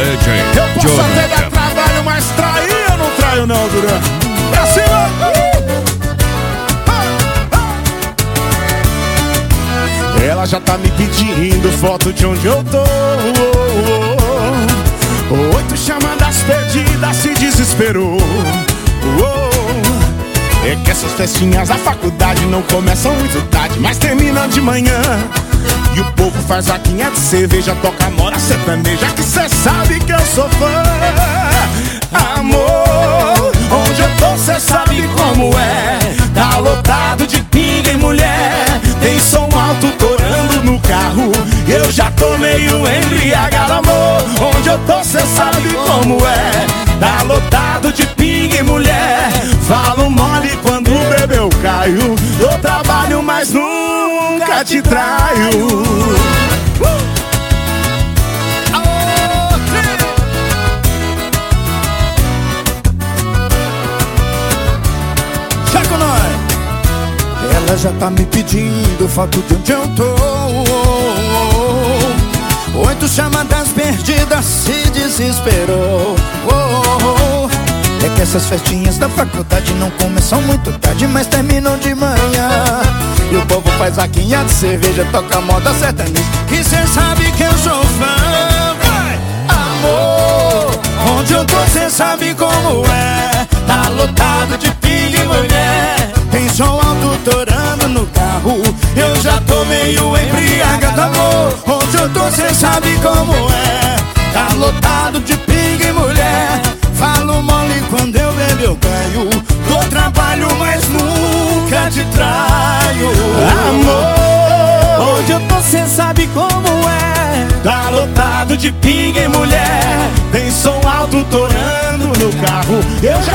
Eu posso até dar trabalho, mas trair eu não traio não, Duran. Pra cima! Ela já tá me pedindo foto de onde eu tô. 8 chamadas perdidas, se desesperou. É que essas festinhas da faculdade não começam muito tarde, mas terminam de manhã. E o povo faz vaquinha de cerveja, toca moda sertaneja, que cê sabe que eu sou fã. Amor, onde eu tô cê sabe como é. Tá lotado de pinga e mulher. Tem som alto torando no carro, eu já tô meio embriagado. Amor, onde eu tô cê sabe como é. Tá lotado de pinga e mulher. Falo mole quando bebê eu caio. Dou trabalho, mas nunca te traio. Já com nós. Ela já tá me pedindo foto de onde eu tô. 8 chamadas perdidas, se desesperou. É que essas festinhas da faculdade não começam muito tarde, mas terminam de manhã. E o povo faz vaquinha de cerveja, toca moda sertaneja, que cê sabe que eu sou fã. Amor, onde eu tô cê sabe como é. Tá lotado de pinga e mulher. Tem som alto torando no carro, eu já tô meio embriagado. Amor, onde eu tô cê sabe como é. Tá lotado de pinga e mulher. Falo mole quando eu bebo eu caio. Dou trabalho, mas nunca te traio. Amor, onde eu tô cê sabe como é. Tá lotado de pinga e mulher. Tem som alto torando no carro, eu já